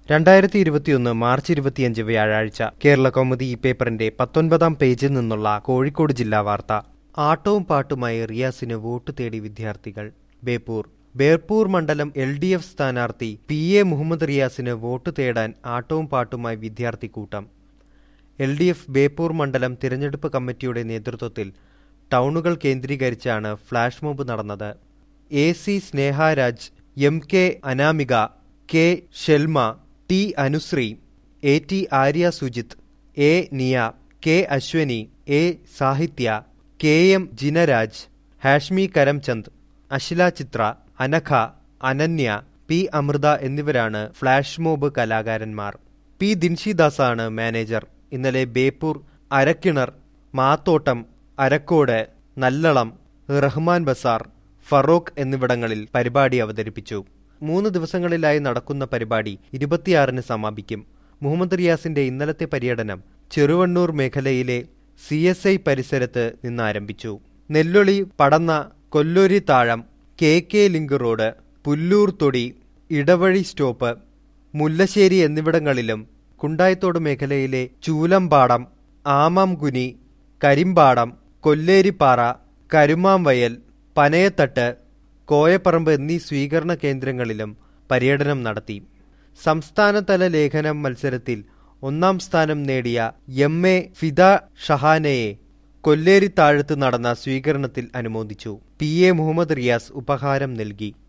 2021 March 25 വ്യാഴാഴ്ച കേരള കൗമുദി ഈ പേപ്പറിന്റെ 19-ാം പേജിൽ നിന്നുള്ള കോഴിക്കോട് ജില്ലാ വാർത്ത. ആട്ടവും പാട്ടുമായി റിയാസിന് വോട്ട് തേടി വിദ്യാർത്ഥികൾ. ബേപ്പൂർ മണ്ഡലം LDF സ്ഥാനാർത്ഥി PA മുഹമ്മദ് റിയാസിന് വോട്ട് തേടാൻ ആട്ടവും പാട്ടുമായി വിദ്യാർത്ഥി കൂട്ടം. LDF ബേപ്പൂർ മണ്ഡലം തിരഞ്ഞെടുപ്പ് കമ്മിറ്റിയുടെ നേതൃത്വത്തിൽ ടൗണുകൾ കേന്ദ്രീകരിച്ചാണ് ഫ്ളാഷ് മോബ് നടന്നത്. AC Sneharaj, MK Anamika, K Shelma, T Anushree, AT Arya Sujith, A Niya, K Ashwani, A Sahithya, KM Jinaraj, Hashmi Karamchand, Ashila Chithra, Anagha, Ananya, P Amritha എന്നിവരാണ് ഫ്ളാഷ് മോബ് കലാകാരന്മാർ. P ദിൻഷിദാസാണ് മാനേജർ. ഇന്നലെ ബേപ്പൂർ, അരക്കിണർ, മാത്തോട്ടം, അരക്കോട്, നല്ലളം, റഹ്മാൻ ബസാർ, ഫറോക്ക് എന്നിവിടങ്ങളിൽ പരിപാടി അവതരിപ്പിച്ചു. 3 ദിവസങ്ങളിലായി നടക്കുന്ന പരിപാടി 26-ന് സമാപിക്കും. മുഹമ്മദ് റിയാസിന്റെ ഇന്നലത്തെ പര്യടനം ചെറുവണ്ണൂർ മേഖലയിലെ CSI പരിസരത്ത് നിന്നാരംഭിച്ചു. Nelloli, Padanna, Kolluri Thazham, KK link road, Pullur Thodi, Edavazhi stop, Mullassery എന്നിവിടങ്ങളിലും കുണ്ടായിത്തോട് മേഖലയിലെ ചൂലമ്പാടം, ആമാംകുനി, കരിമ്പാടം, കൊല്ലേരിപ്പാറ, കരുമാംവയൽ, പനയത്തട്ട്, കോയപ്പറമ്പ് എന്നീ സ്വീകരണ കേന്ദ്രങ്ങളിലും പര്യടനം നടത്തി. സംസ്ഥാനതല ലേഖനം മത്സരത്തിൽ 1-ാം സ്ഥാനം നേടിയ MA ഫിദ ഷഹാനയെ കൊല്ലേരിത്താഴത്ത് നടന്ന സ്വീകരണത്തിൽ അനുമോദിച്ചു. PA മുഹമ്മദ് റിയാസ് ഉപഹാരം നൽകി.